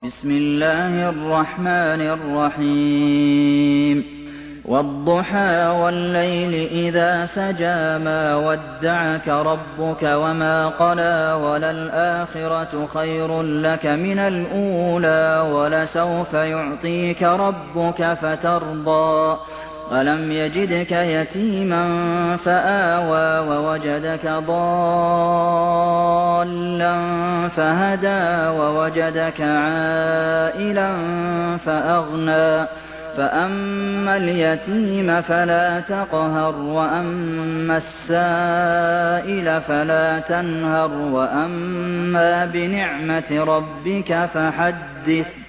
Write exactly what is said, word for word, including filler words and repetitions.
بسم الله الرحمن الرحيم والضحى والليل إذا سجى ما ودعك ربك وما قلى وللآخرة خير لك من الأولى ولسوف يعطيك ربك فترضى ألم يجدك يتيما فآوى ووجدك ضالا فهدى ووجدك عائلا فأغنى فأما اليتيم فلا تقهر وأما السائل فلا تنهر وأما بنعمة ربك فحدث